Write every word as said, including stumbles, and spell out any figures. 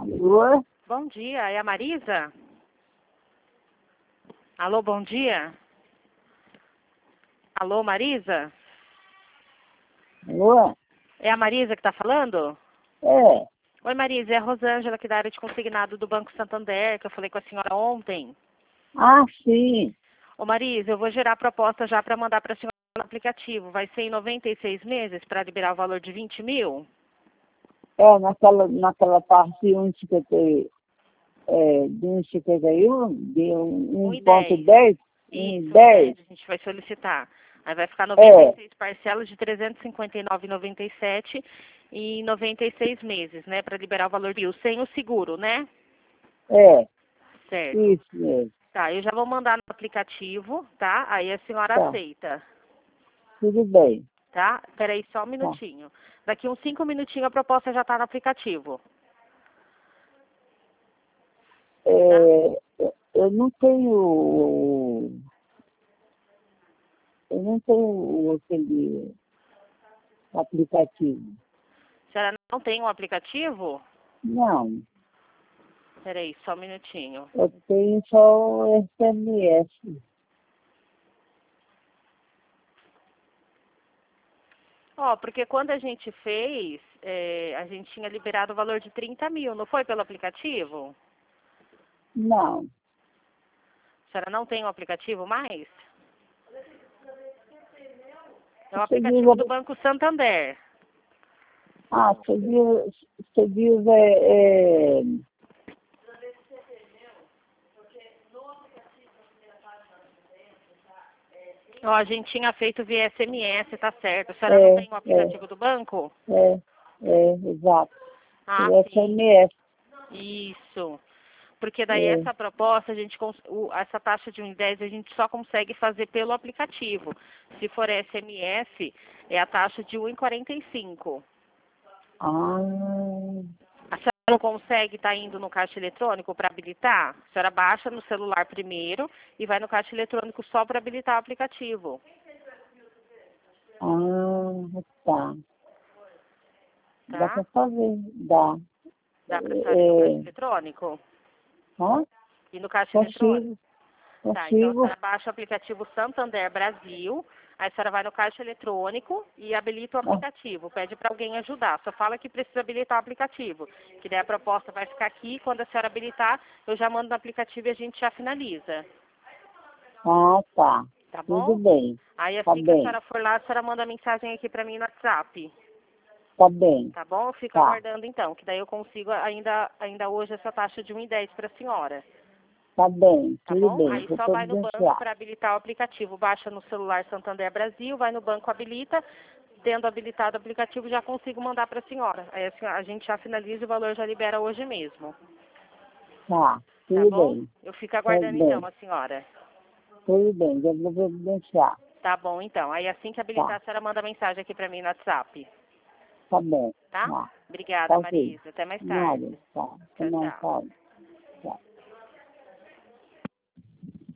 Alô? Bom dia, é a Marisa? Alô, bom dia? Alô, Marisa? Alô? É a Marisa que está falando? É. Oi, Marisa, é a Rosângela aqui da área de consignado do Banco Santander, que eu falei com a senhora ontem. Ah, sim. Ô, Marisa, eu vou gerar a proposta já para mandar para a senhora no aplicativo. Vai ser em noventa e seis meses para liberar o valor de vinte mil? É, naquela, naquela parte um cinquenta, é, de um cinquenta e um, de um ponto dez, um Isso, dez. a gente vai solicitar. Aí vai ficar É, noventa e seis parcelas de trezentos e cinquenta e nove reais e noventa e sete centavos e noventa e seis meses, né, para liberar o valor mil, sem o seguro, né? é, Certo. isso mesmo. Tá, eu já vou mandar no aplicativo, tá? Aí a senhora Tá, aceita, tudo bem. tá? Peraí só um Tá. minutinho. Daqui uns cinco minutinhos a proposta já tá no aplicativo, tá? É, eu eu não tenho, eu não tenho aquele aplicativo. A senhora não tem um aplicativo? Não, Peraí, só um minutinho. eu tenho só o S M S. Ó, porque quando a gente fez, é, a gente tinha liberado o valor de trinta mil, não foi pelo aplicativo? Não. A senhora não tem o aplicativo mais? É o Você aplicativo diz, do Banco Santander. ah, você diz, você diz é, é, Ó, a gente tinha feito via S M S, tá certo. A senhora não é, tem o é, aplicativo do banco? é, é, exato. Ah, O sim. S M S, Isso. Porque daí é, essa proposta, a gente cons- o- essa taxa de um e dez a gente só consegue fazer pelo aplicativo. Se for S M S, é a taxa de um e quarenta e cinco. ah, A senhora não consegue estar indo no caixa eletrônico para habilitar? A senhora baixa no celular primeiro e vai no caixa eletrônico só para habilitar o aplicativo. ah, tá. Dá Tá? para fazer, dá. Dá para a senhora ir no caixa É, eletrônico? hã? E no caixa eletrônico? Consigo, Tá, então a consigo. senhora baixa o aplicativo Santander Brasil, aí a senhora vai no caixa eletrônico e habilita o Ah, aplicativo. Pede para alguém ajudar. Só fala que precisa habilitar o aplicativo. Que daí a proposta vai ficar aqui. Quando a senhora habilitar, eu já mando no aplicativo e a gente já finaliza. ah, tá. Tá Tudo bom? bem, Aí tá assim que a bem, senhora for lá, a senhora manda mensagem aqui para mim no WhatsApp. tá bem, Tá bom? Eu fico tá. aguardando então, que daí eu consigo ainda, ainda hoje essa taxa de um e dez para a senhora. Tá bem, Tá tudo bom? bem, Aí vou só vai no banco providenciar. para habilitar o aplicativo. Baixa no celular Santander Brasil, vai no banco, habilita. Tendo habilitado o aplicativo, já consigo mandar para a senhora. Aí a, senhora- a gente já finaliza e o valor já libera hoje mesmo. Tá, Tá tudo bom? bem, Eu fico tá aguardando então bem, a senhora. tudo bem, já vou providenciar. Tá bom, então. Aí assim que habilitar, Tá, a senhora manda mensagem aqui para mim no WhatsApp. tá bom, Tá? tá, Obrigada, tá ok. Marisa. Até mais Nada, tarde. tá, Tchau, não tchau. pode.